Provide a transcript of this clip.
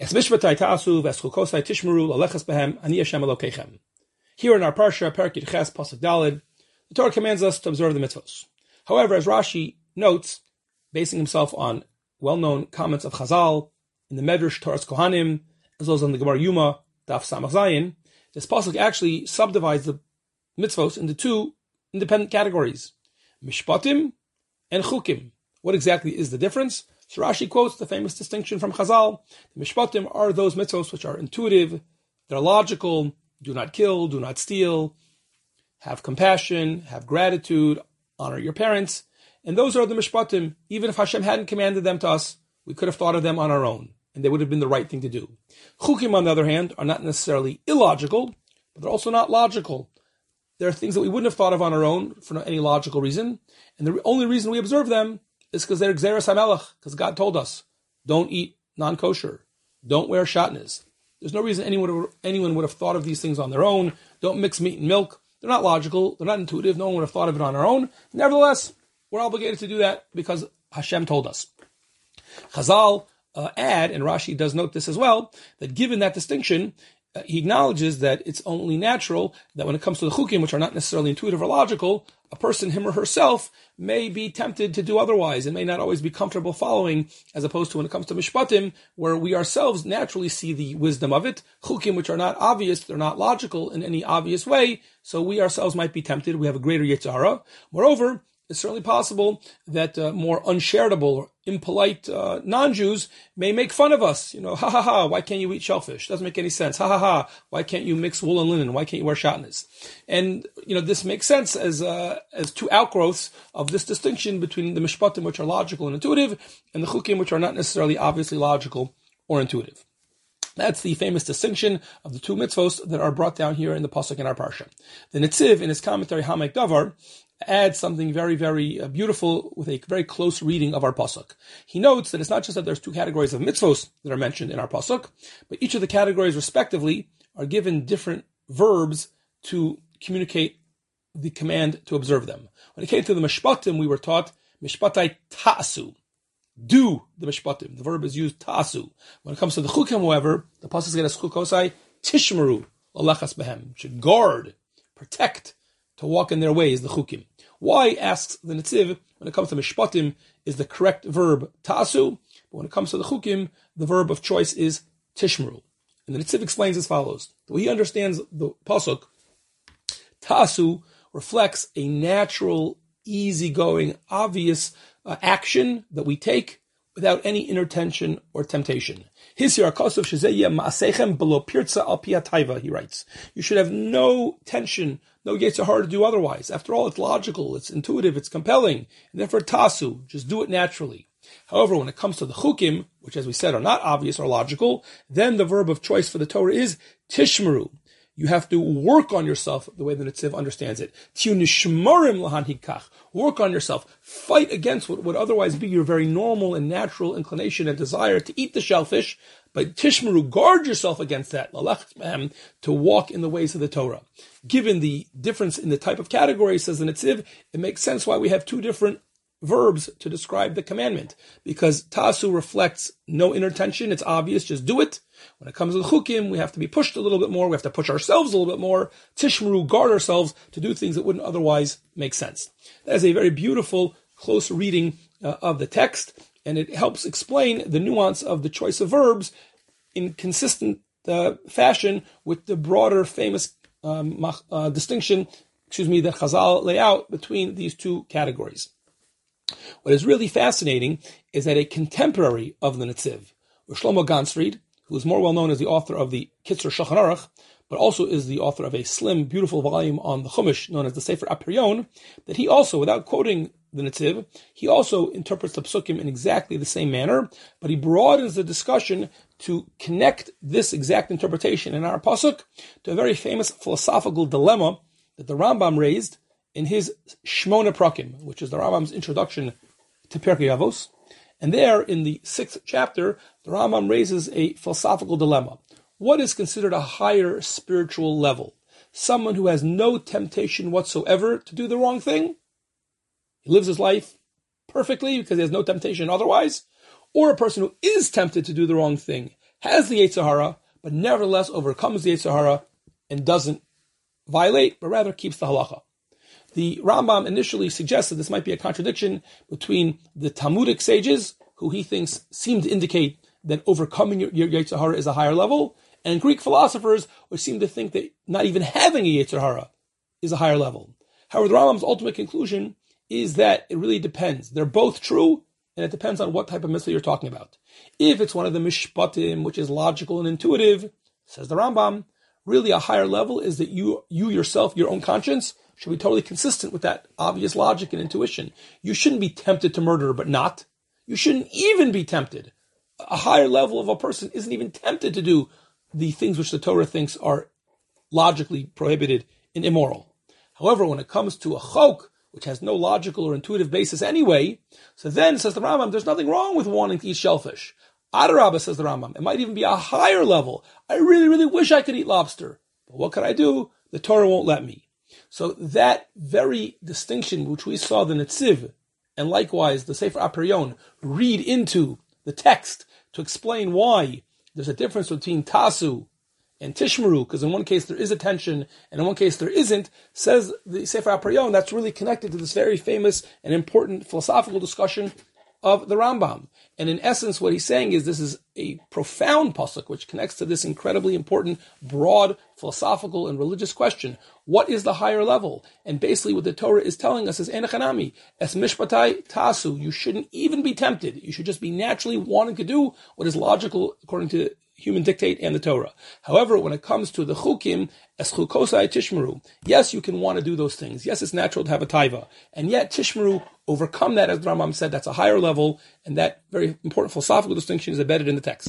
Here in our Parsha, Perek Yud Ches, Pasuk Daled, the Torah commands us to observe the mitzvos. However, as Rashi notes, basing himself on well-known comments of Chazal in the Medrash Toras Kohanim, as well as on the Gemara Yuma, Daf Samach Zayin, this pasuk actually subdivides the mitzvos into two independent categories: mishpatim and chukim. What exactly is the difference? So Rashi quotes the famous distinction from Chazal. The mishpatim are those mitzvos which are intuitive, they're logical: do not kill, do not steal, have compassion, have gratitude, honor your parents. And those are the mishpatim. Even if Hashem hadn't commanded them to us, we could have thought of them on our own, and they would have been the right thing to do. Chukim, on the other hand, are not necessarily illogical, but they're also not logical. There are things that we wouldn't have thought of on our own for any logical reason, and the only reason we observe them is because they're Gzeras HaMelech, because God told us, don't eat non-kosher, don't wear shatnez. There's no reason anyone would have thought of these things on their own. Don't mix meat and milk. They're not logical, they're not intuitive, no one would have thought of it on our own. Nevertheless, we're obligated to do that because Hashem told us. Chazal add, and Rashi does note this as well, that given that distinction, he acknowledges that it's only natural that when it comes to the chukim, which are not necessarily intuitive or logical, a person, him or herself, may be tempted to do otherwise and may not always be comfortable following, as opposed to when it comes to mishpatim, where we ourselves naturally see the wisdom of it. Chukim, which are not obvious, they're not logical in any obvious way, so we ourselves might be tempted. We have a greater Yetzer Hara. Moreover, it's certainly possible that more uncharitable or impolite non-Jews may make fun of us. Ha ha ha, why can't you eat shellfish? Doesn't make any sense. Ha ha ha, why can't you mix wool and linen? Why can't you wear shatnez? And, this makes sense as two outgrowths of this distinction between the mishpatim, which are logical and intuitive, and the chukim, which are not necessarily obviously logical or intuitive. That's the famous distinction of the two mitzvos that are brought down here in the pasuk in our parsha. The Netziv, in his commentary Hamek Davar, adds something very, very beautiful with a very close reading of our pasuk. He notes that it's not just that there's two categories of mitzvos that are mentioned in our pasuk, but each of the categories respectively are given different verbs to communicate the command to observe them. When it came to the mishpatim, we were taught mishpatai ta'asu. Do the mishpatim. The verb is used ta'asu. When it comes to the chukim, however, the pasuk says chukosai tishmeru l'lachas behem. Should guard, protect, to walk in their ways, the chukim. Why, asks the Netziv, when it comes to mishpatim, is the correct verb ta'asu, but when it comes to the chukim, the verb of choice is tishmeru. And the Netziv explains as follows. The way he understands the pasuk, ta'asu reflects a natural, easygoing, obvious action that we take without any inner tension or temptation. He writes, you should have no tension, no Yetzer Hara to do otherwise. After all, it's logical, it's intuitive, it's compelling, and therefore tasu, just do it naturally. However, when it comes to the chukim, which as we said are not obvious or logical, then the verb of choice for the Torah is tishmeru. You have to work on yourself the way the Netziv understands it. Work on yourself. Fight against what would otherwise be your very normal and natural inclination and desire to eat the shellfish, but tishmeru, guard yourself against that, to walk in the ways of the Torah. Given the difference in the type of category, says the Netziv, it makes sense why we have two different verbs to describe the commandment, because ta'asu reflects no inner tension, it's obvious, just do it. When it comes to the chukim, we have to be pushed a little bit more, we have to push ourselves a little bit more, tishmeru, guard ourselves to do things that wouldn't otherwise make sense. That is a very beautiful, close reading of the text, and it helps explain the nuance of the choice of verbs in consistent fashion with the broader famous distinction, that Chazal lay out between these two categories. What is really fascinating is that a contemporary of the Netziv, Shlomo Ganzfried, who is more well known as the author of the Kitzur Shulchan Aruch, but also is the author of a slim, beautiful volume on the Chumash known as the Sefer Aperion, that he also, without quoting the Netziv, he also interprets the Psukim in exactly the same manner, but he broadens the discussion to connect this exact interpretation in our Pasuk to a very famous philosophical dilemma that the Rambam raised in his Shmona Prakim, which is the Rambam's introduction to Pirkei Avos. And there, in the 6th chapter, the Rambam raises a philosophical dilemma. What is considered a higher spiritual level? Someone who has no temptation whatsoever to do the wrong thing? He lives his life perfectly because he has no temptation otherwise? Or a person who is tempted to do the wrong thing, has the Yetzer Hara, but nevertheless overcomes the Yetzer Hara and doesn't violate, but rather keeps the halacha. The Rambam initially suggested this might be a contradiction between the Talmudic sages, who he thinks seem to indicate that overcoming your Yetzer Hara is a higher level, and Greek philosophers, which seem to think that not even having a Yetzer Hara is a higher level. However, the Rambam's ultimate conclusion is that it really depends. They're both true, and it depends on what type of mitzvah you're talking about. If it's one of the mishpatim, which is logical and intuitive, says the Rambam, really a higher level is that you yourself, your own conscience, should be totally consistent with that obvious logic and intuition. You shouldn't be tempted to murder, but not. You shouldn't even be tempted. A higher level of a person isn't even tempted to do the things which the Torah thinks are logically prohibited and immoral. However, when it comes to a chok, which has no logical or intuitive basis anyway, so then, says the Rambam, there's nothing wrong with wanting to eat shellfish. Adarabba, says the Rambam, it might even be a higher level. I really, really wish I could eat lobster. But what could I do? The Torah won't let me. So that very distinction which we saw the Netziv, and likewise the Sefer Aperion, read into the text to explain why there's a difference between Tasu and Tishmeru, because in one case there is attention, and in one case there isn't, says the Sefer Aperion, that's really connected to this very famous and important philosophical discussion of the Rambam. And in essence, what he's saying is this is a profound pasuk which connects to this incredibly important, broad, philosophical and religious question. What is the higher level? And basically what the Torah is telling us is, Enechanami, es mishpatai tasu, you shouldn't even be tempted. You should just be naturally wanting to do what is logical according to human dictate and the Torah. However, when it comes to the chukim, es chukosai tishmeru, yes, you can want to do those things. Yes, it's natural to have a taiva. And yet, tishmeru, overcome that, as the Rambam said, that's a higher level, and that very important philosophical distinction is embedded in the text.